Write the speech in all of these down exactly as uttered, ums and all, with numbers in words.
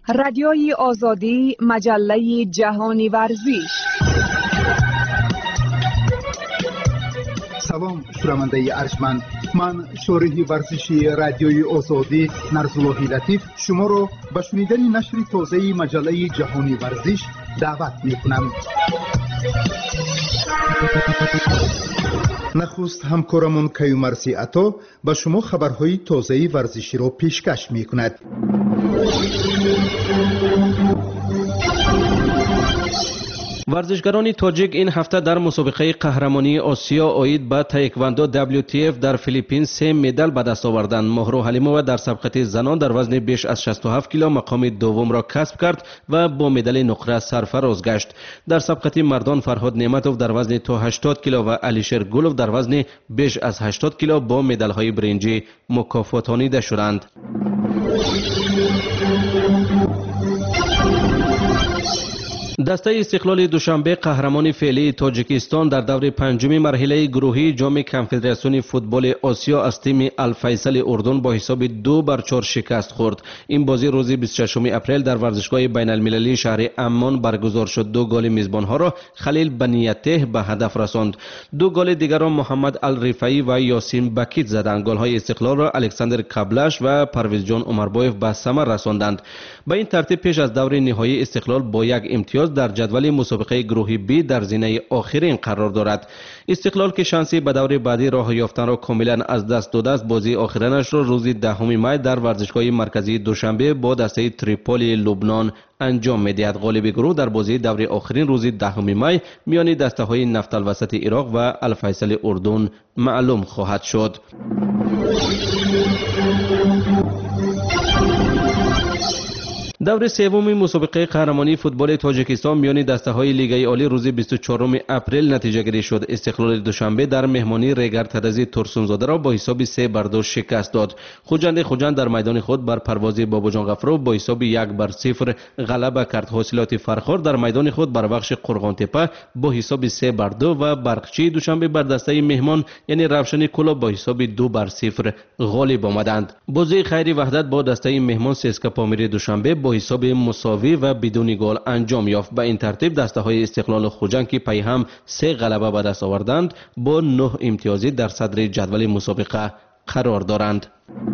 رادیوی آزادی، مجله جهانی ورزش. سلام شنونده ارجمند، من شارح ورزشی رادیوی آزادی نرزاللهی لطیف شما را به شنیدن نشر تازه مجله جهانی ورزش دعوت می‌کنم. نخست همکارمون کیومرثی عطا به شما خبرهای تازه ورزشی را پیشکش می‌کند. ورزشکاران تاجیک این هفته در مسابقه قهرمانی آسیا آید به تایکواندو دبلیو تی اف در فیلیپین سه مدال به دست آوردند. مهرو حلیمووا در سبقت زنان در وزن بیش از شصت و هفت کیلو مقام دوم را کسب کرد و با مدال نقره سرفراز گشت. در سبقت مردان فرهاد نعمتوف در وزن تا هشتاد کیلو و علیشر گولوف در وزن بیش از هشتاد کیلو با مدال های برنجی مکافاتانیده شدند. دسته استقلال دوشنبه قهرمان فعلی تاجیکستان در دور پنجم مرحله گروهی جام کنفدراسیون فوتبال آسیا از تیم الفیصل اردن با حساب دو بر چهار شکست خورد. این بازی روز بیست و ششم اپریل در ورزشگاه بین المللی شهر عمان برگزار شد. دو گل میزبانها را خلیل بنیته به هدف رساند. دو گل دیگر را محمد الرفاعی و یاسین بکیت زدند. گل‌های استقلال را الکساندر کابلش و پرویز جان عمربایف به ثمر رساندند. به این ترتیب پیش از دور نهایی استقلال با یک امتیاز در جدول مسابقه گروهی بی در زینه آخرین قرار دارد. استقلال که شانسی به دور بعدی راه یافتن را کاملا از دست داده است، بازی آخرینش را روز دهم می در ورزشگاه مرکزی دوشنبه با دسته تریپولی لبنان انجام می‌دهد. غالب گروه در بازی دور آخرین روز دهم می میان دسته‌های نفت الوسط عراق و الفیصل اردن معلوم خواهد شد. دور سوم مسابقه قهرمانی فوتبال تاجیکستان میان دسته‌های لیگ عالی روز بیست و چهارم اپریل نتیجه گیری شد. استقلال دوشنبه در مهمانی ریگر تدزی ترسونزاده را با حساب سه بر دو شکست داد. خوجند خوجند در میدان خود بر پرواز باباجان غفرو با حساب یک بر صفر غلبه کرد. حاصلات فرخار در میدان خود بر بخش قرغانتپه با حساب سه بر دو و برقچی دوشنبه بر دسته مهمان یعنی روشن کلا با حساب دو بر صفر غالب آمدند. بازی خیری وحدت با دسته مهمان سیسکا پامیر دوشنبه با حساب مساوی و بدون گل انجام یافت. به این ترتیب دسته های استقلال خوجند که پی هم سه غلبه به دست آوردند با نه امتیازی در صدر جدول مسابقه قرار دارند.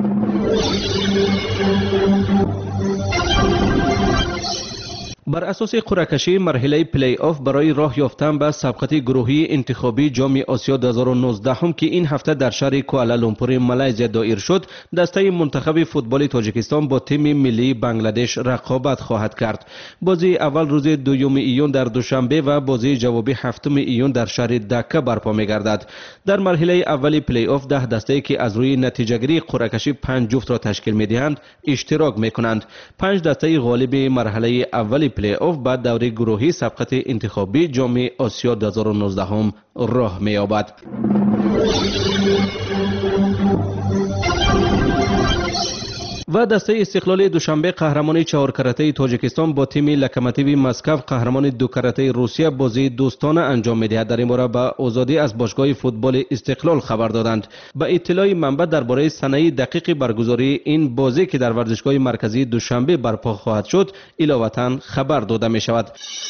بر اساس قرعه کشی مرحله پلی آف برای راه یافتن به سبقت گروهی انتخابی جام آسیا دو هزار و نوزده هم که این هفته در شهر کوالالامپور مالزی دایر شد، دسته منتخب فوتبال تاجیکستان با تیم ملی بنگلادش رقابت خواهد کرد. بازی اول روز دوم ایون در دوشنبه و بازی جوابی هفتم ایون در شهر دکه برپا می‌گردد. در مرحله اول پلی آف ده دسته که از روی نتیجه گیری قرعه کشی پنج جفت را تشکیل می‌دهند اشتراک می‌کنند. پنج دسته غالب مرحله اول پلی آف بعد دوره گروهی سبقت انتخابی جام آسیا دو هزار و نوزده هم راه می‌یابد. و دسته استقلال دوشنبه قهرمان چهار کرته تاجیکستان با تیم لوکوموتیو مسکو قهرمان دو کرته روسیه بازی دوستانه انجام می‌دهد. در این باره به آزادی از باشگاه فوتبال استقلال خبر دادند. به اطلاع منبع درباره سنه دقیق برگزاری این بازی که در ورزشگاه مرکزی دوشنبه برپا خواهد شد علاوه خبر داده می‌شود.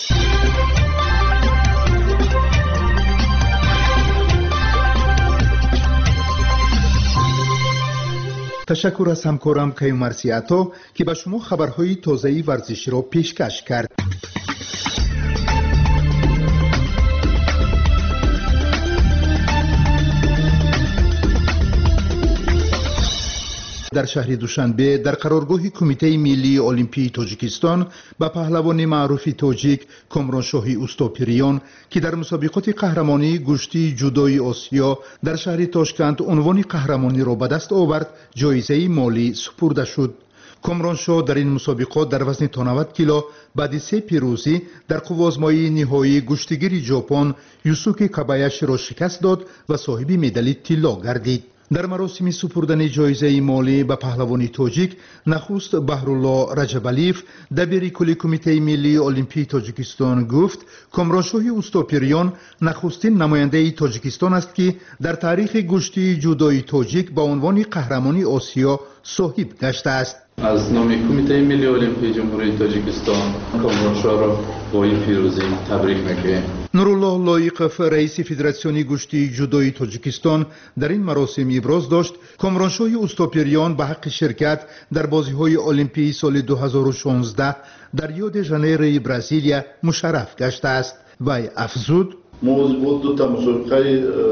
تشکر از همکارم کیومرثی عطا که به شما خبرهای تازه ورزشی را پیشکش کرد. در شهر دوشنبه در قرارگاه کمیته ملی المپی تاجیکستان به پهلوان معروف تاجیک کامرانشاهی اوستاپیریان که در مسابقات قهرمانی گشتی جودوی آسیا در شهر تاشکند عنوان قهرمانی را به دست آورد، جایزه مالی سپرده شد. کامرانشاه در این مسابقات در وزن تا نود کیلو بعد سه پیروزی در قوازمایی نهایی گشتگیر ژاپن یوسوکی کابایاشی را شکست داد و صاحب مدال طلا گردید. در مراسم سپردن جایزه مالی به پهلوان تاجیک نخست بهرالله رجبالیف دبیر کل کمیته ملی المپی تاجیکستان گفت کامرانشاه اوستاپیریان نخستین نماینده تاجیکستان است که در تاریخ گشتی جودوی تاجیک با عنوان قهرمانی آسیا صاحب گشته است. از نام کمیته ملی المپی جمهوری تاجیکستان کامرانشاه را با این پیروزی تبریک میگویم. نورالله لایقف رئیس فدراسیون گشتی جودوی تاجیکستان در این مراسم ابراز داشت کامرانشاه اوستوپیریان به حق شرکت در بازی‌های المپی سال دو هزار و شانزده در ریو د ژانیرو برزیلیا مشرف گشته است. وی افزود موضوع بود دو تا مسابقه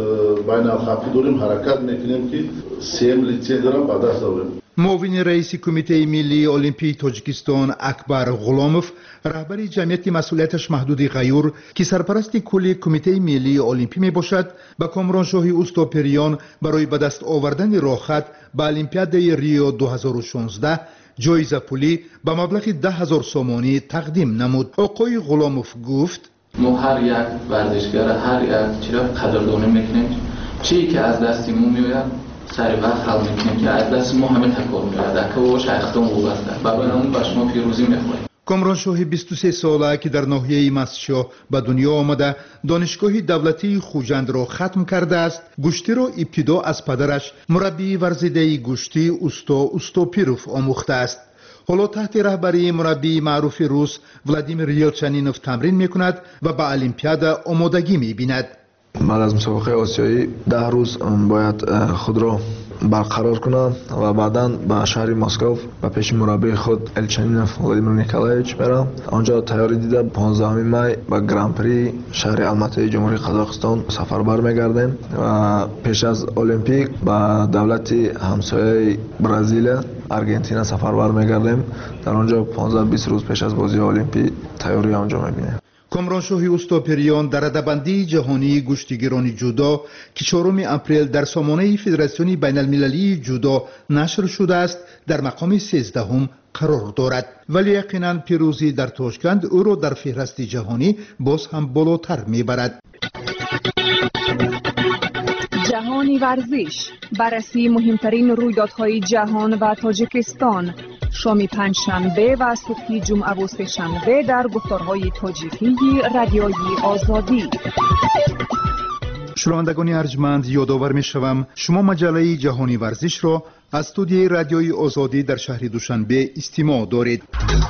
بین الخلیجی داریم حرکت میکنیم که سیم لیسانس را به دست آوریم. معاون رئیس کمیته ملی المپی تاجیکستان اکبر غلاموف رهبر جمعیت مسئولیتش محدود غیور که سرپرست کل کمیته ملی المپی می باشد به کامرانشاه اوستوپیریان برای به دست آوردن راهخط به المپیاد ریو دو هزار و شانزده جایزه پولی به مبلغ ده هزار سومانی تقدیم نمود. آقای غلاموف گفت ما هر یک ورزشگر هر یک چیز را قدردانی میکنیم، چیزی که از دست ما میآید سریع وقت حل میکنیم که از دست ما همه تکار میآید که او شایختان وابسته برای همون به شما پیروزی میخواهیم. کامرانشاه بیست و سه ساله که در ناحیه مسجد به دنیا آمده دانشگاه دولتی خوجند را ختم کرده است گشتی را ابتدا از پدرش مربی ورزیده گشتی اوستا اوستوپیروف آموخته است. حالا تحت رهبری مربی معروف روس ولادیمیر یلچنینوف تمرین میکند و به المپیاد آمادگی میبیند. بعد از مسابقه آسیایی ده روز باید خود را برقرار کنم و بعداً به شهر مسکو و پیش مربی خود الچنینوف ولادیمیر نیکولایویچ برم. آنجا تیاری دیده پانزدهم می به گران پری شهر الماتی جمهوری قزاقستان سفربر میگردیم و پیش از المپیک به دولت همسایه برزیل آرژانتین سفربر میگردیم. در آنجا پانزده بیست روز پیش از بازی المپی تیاری آنجا میبینیم. کامرانشاه اوستوپیریان در رده‌بندی جهانی گشتیگیران جودو که چهارم اپریل در سامانه فدراسیون بین المللی جودو نشر شده است در مقام سیزدهم قرار دارد، ولی یقیناً پیروزی در تاشکند او را در فهرست جهانی باز هم بالاتر میبرد. جهانی ورزش، بررسی مهمترین رویدادهای جهان و تاجیکستان، شام پنجشنبه و صبح جمعه و سه‌شنبه در گفتارهای تاجیکی رادیوی آزادی. شنوندگان ارجمند یادآور می‌شوم شما مجله جهانی ورزش را از استودیوی رادیوی آزادی در شهر دوشنبه استماع دارید.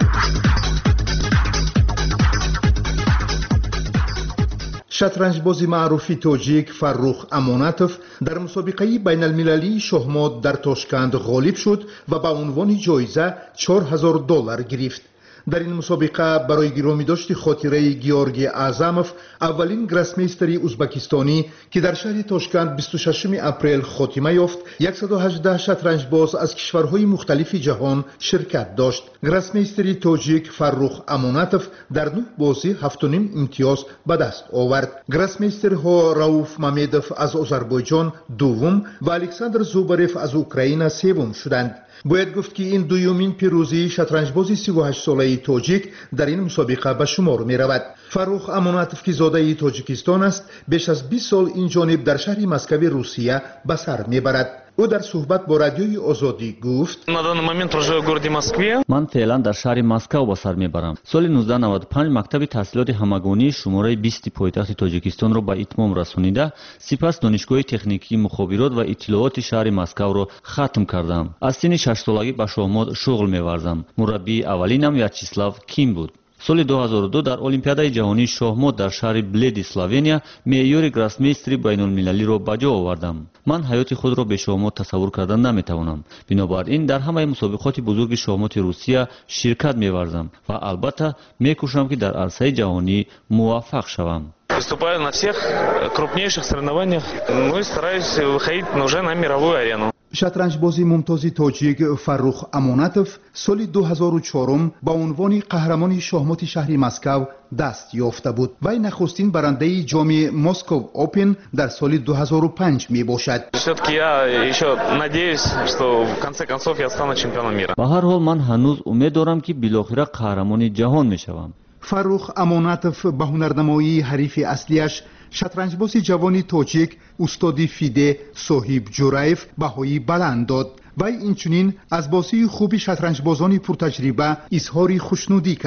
شطرنجباز معروف تاجیک فرخ امانتوف در مسابقه بین المللی شاهمات در تاشکند غالب شد و به عنوان جایزه چهار هزار دلار گرفت. در این مسابقه برای گرامی داشت خاطره گیورگی اعظموف اولین گراسمیستری ازبکستانی که در شهر تاشکند بیست و ششم اپریل خاتمه یافت صد و هجده شطرنجباز از کشورهای مختلف جهان شرکت داشت. گراسمیستری تاجیک فرخ امانتوف در نه بازی هفت و نیم امتیاز به دست آورد. گراسمیسترها راوف مامیدوف از آذربایجان دوم و الکساندر زوبرف از اوکراین سوم شدند. باید گفت که این دومین پیروزی شطرنجباز سی و هشت ساله تاجیک در این مسابقه به شمار می رود. فرخ امانتوف که زاده تاجیکستان است بیش از بیست سال این جانب در شهر مسکو روسیه به سر می برد. او در صحبت با رادیوی آزادی گفت من فعلا در شهر مسکو به سر میبرم. سال نوزده نود و پنج مکتب تحصیلات همگانی شماره بیست پایتخت تاجیکستان را به اتمام رسانیده سپس دانشگاه تکنیکی مخابرات و اطلاعات شهر مسکو را ختم کردم. از سن شش سالگی به شاهمات شغل میورزم. مربی اولینم ویاچسلاو کیم بود. سال دو هزار و دو در المپیاد جهانی شاهمات در شهر بلد اسلوونیا معیار گراسمیستری بین المللی را به جا آوردم. من حیات خود را به شاهمات تصور کردن نمیتوانم. بنابراین در همه مسابقات بزرگ شاهمات روسیه شرکت میورزم و البته میکوشم که در عرصه جهانی موفق شوم. Выступаю на всех крупнейших соревнованиях, ну и стараюсь выходить уже на мировую арену. شطرنجباز ممتاز تاجیک فرخ امانتوف سال دو هزار و چهار با عنوان قهرمان شاهمات شهر مسکو دست یافته بود. وی نخستین برنده جام مسکو اوپن در سال دو هزار و پنج می باشد. Все-таки я еще надеюсь, что в конце концов я стану чемпионом мира. به هر حال من هنوز امید دارم که بالاخره قهرمان جهان میشوم. فرخ امانتوف به هنرنمایی حریف اصلیش شطرنجباز جوان تاجیک استاد فیده صاحب جورایف بهایی بلند داد. وی اینچنین از بازی خوب شطرنجبازان پرتجربه اظهار خوشنودی کرد.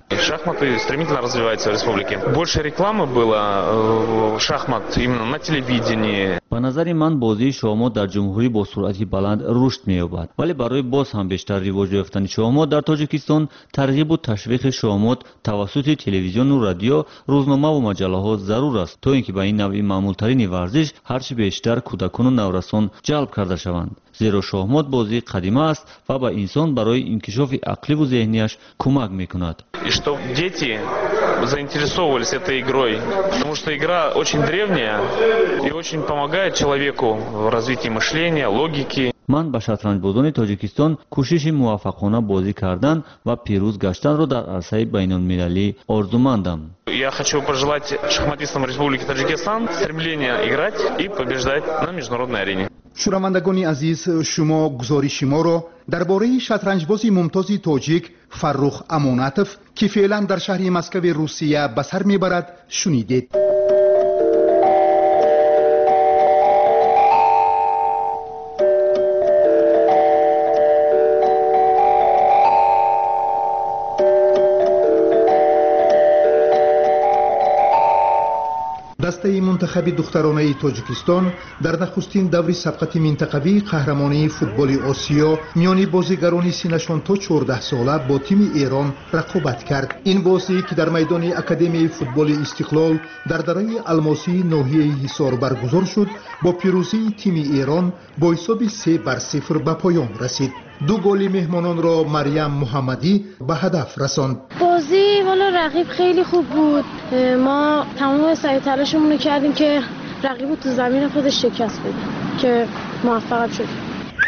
Шахматы стремительно развиваются в республике. Больше рекламы было шахмат именно на телевидении. ба назари ман бозии шахмат дар ҷумҳурӣ бо суръати баланд рушд меёбад, вале барои боз ҳам бештар ривоҷ ёфтани шахмат дар тоҷикистон тарғибу ташвиқи шахмат тавассути телевизиону радио, рӯзномаву маҷаллаҳо зарур аст, то ин ки ба ин навъи маъмултарини варзиш ҳарчи бештар кӯдакону наврасон ҷалб карда шаванд. зеро шахмат бозии қадима аст ва ба инсон барои инкишофи ақливу зеҳнияш кӯмак мекунад. И чтоб дети заинтересовывались этой игрой, потому что игра очень древняя и очень помогает человеку в развитии мышления, логики. ман ба шатранҷбозони тоҷикистон кӯшиши муваффақона бозӣ кардан ва пирӯз гаштанро дар арсаи байнулмилалӣ орзумандам. Я хочу пожелать шахматистам Республики Таджикистан стремления играть и побеждать на международной арене. шунавандагони азиз, шумо гузориши моро дар бораи шатранҷбози мумтози тоҷик Фаррух Амонатов ки феълан дар шаҳри Москваи Русия ба сар мебарад шунидед. дастаи мунтахаби духтаронаи тоҷикистон дар нахустин даври сабқати минтақавии қаҳрамонии футболи осиё миёни бозигарони синашон то чордаҳ сола бо тими Эрон рақобат кард. ин бозӣ ки дар майдони академияи футболи Истиқлол дар дараи Алмосии ноҳияи Ҳисор баргузор шуд, бо пирӯзии тими Эрон бо ҳисоби се бар сифр ба поён расид. ду голи меҳмононро Марьям Муҳаммадӣ ба ҳадаф расонд. بازی والا رقیب خیلی خوب بود. ما تمام سعی تلاشمون رو کردیم که رقیب رو تو زمین خودش شکست بدیم که موفق شدیم.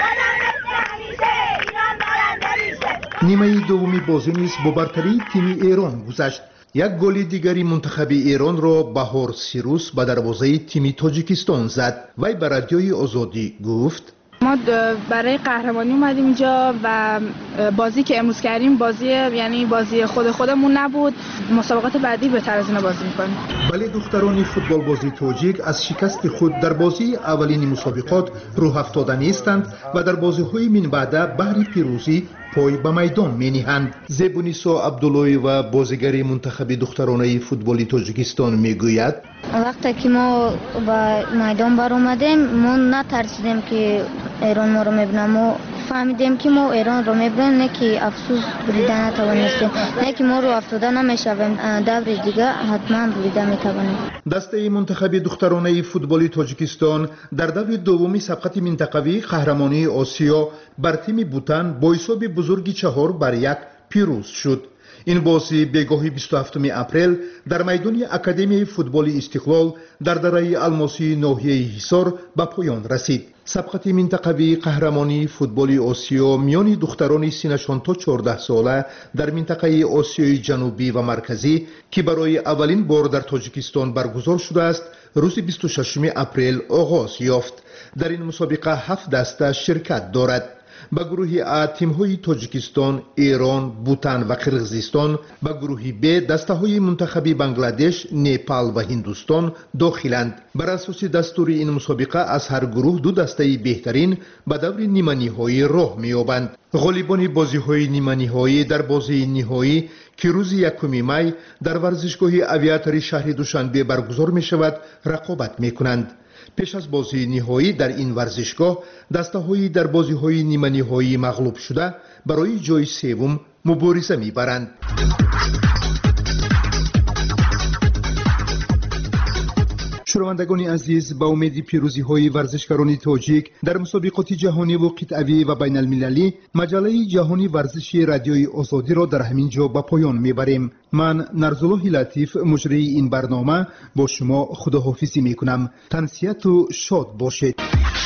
нимаи дуввуми бозӣ низ бо бартарии тими Эрон гузашт. як голи дигари мунтахаби Эронро Баҳор Сирус ба дарвозаи тими Тоҷикистон зад. вай ба радиои Озодӣ гуфт: ما برای قهرمانی اومدیم اینجا و بازی که امروز کردیم بازی یعنی بازی خود خودمون نبود. مسابقات بعدی بهتر از اینا بازی می‌کنیم. ولی دختران فوتبال بازی توجیک از شکست خود در بازی اولین مسابقات رو افتاده نیستند و در بازی‌های من بعد بهر پیروزی پای به میدان می‌نهند. زبونیسا عبداللهی و بازیگر منتخب دخترانه فوتبال تاجیکستان میگوید: وقتی که ما به میدان برآمدیم ما نترسیدیم که ایران ما رو میبینم و فهمیدیم که ما ایران رو میبینیم، نه که افسوس بریده نتوانستیم، نه که ما رو افتاده نمیشویم، دور دیگه حتما بریده میتوانیم. دسته منتخب دخترانه فوتبال تاجیکستان در دور دومی سبقت منطقوی قهرمانی آسیا بر تیم بوتان با حساب بزرگی چهار بر یک پیروز شد. این بازی بگاهی بیست و هفتم اپریل در میدان اکادمی فوتبال استقلال در دره‌ی الماسی ناحیه حصار به پایان رسید. سبقت منطقوی قهرمانی فوتبال آسیا میان دختران سنشان تا چهارده ساله در منطقه آسیای جنوبی و مرکزی که برای اولین بار در تاجیکستان برگزار شده است، روز بیست و ششم اپریل آغاز یافت. در این مسابقه هفت دسته شرکت دارد. با گروه A تیم‌های تاجیکستان، ایران، بوتان و قرغیزستان، با گروه B دسته‌های منتخبی بنگلادش، نپال و هندوستان داخلند. بر اساس دستور این مسابقه از هر گروه دو دسته بهترین به دور نیمه‌نهایی راه می‌یابند. غالبان بازی‌های نیمه‌نهایی در بازی نهایی که روز یکم می در ورزشگاه آویاتور شهر دوشنبه برگزار می‌شود رقابت می‌کنند. پیش از بازی نهایی در این ورزشگاه دسته‌هایی در بازی‌های نیمه نهایی مغلوب شده برای جای سوم مبارزه می‌برند. شنوندگان عزیز، با امید پیروزی‌های ورزشکاران تاجیک در مسابقات جهانی و قطعی و بین المللی، مجله جهانی ورزشی رادیوی آزادی را در همین جا به پایان می‌بریم. من نرزالله لطیف مجری این برنامه با شما خداحافظی می‌کنم. تنسیت و شاد باشید.